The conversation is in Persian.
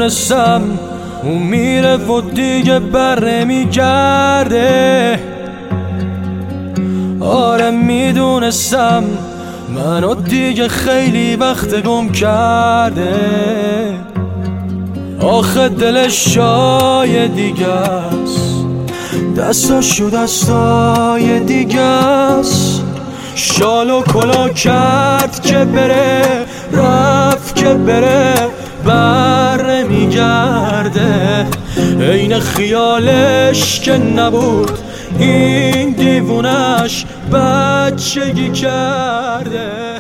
میدونستم اون میره و دیگه بر نمیگرده. آره میدونستم منو دیگه خیلی وقت گم کرده. آخه دلش جای دیگه است، دستاشو دستای دیگه است. شال و کلا کرد که بره، رفت که بره، بر نمیگرده. عین خیالش که نبود این دیوونش بچگی کرده.